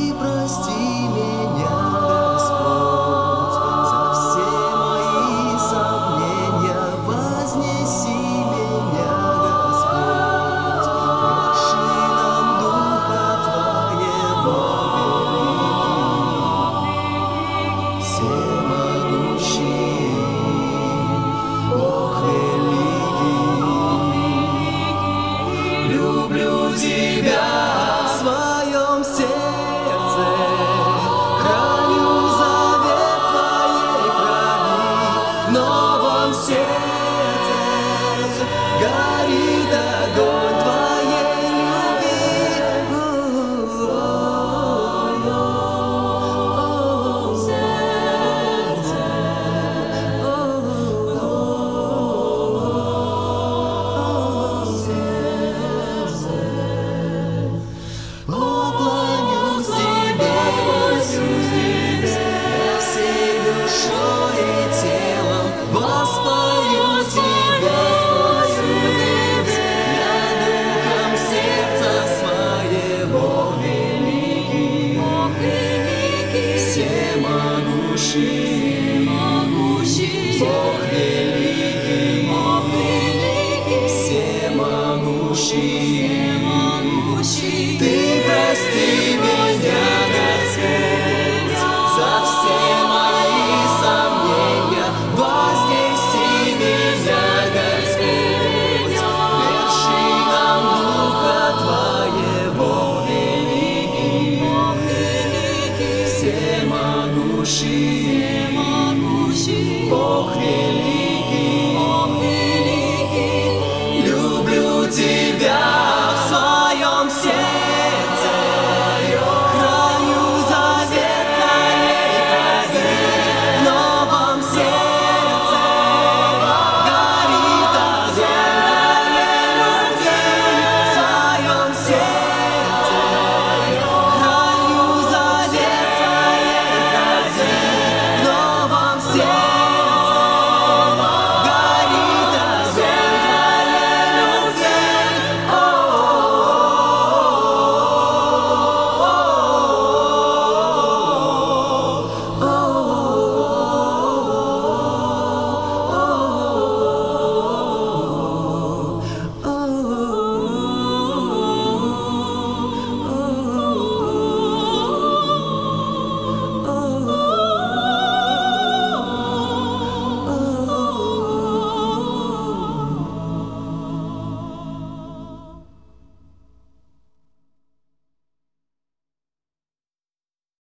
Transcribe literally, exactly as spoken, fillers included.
прости меня, Господь, за все мои сомнения. Вознеси меня, Господь, к вершинам Духа Твоего великий, всемогущий Бог великий. Люблю Тебя в своем сердце, храню завет Твоей крови. В новом сердце горит огонь Твоей любви. В своем сердце, поклонюсь Тебе, Иисус, я всей душой и телом воспою Тебя, Иисус, я духом сердца своего великий, всемогущий Бог великий, всемогущий. Ты прости меня, Господь, за все мои сомнения. Вознеси меня, Господь, к вершинам Духа Твоего великий, всемогущий Бог великий.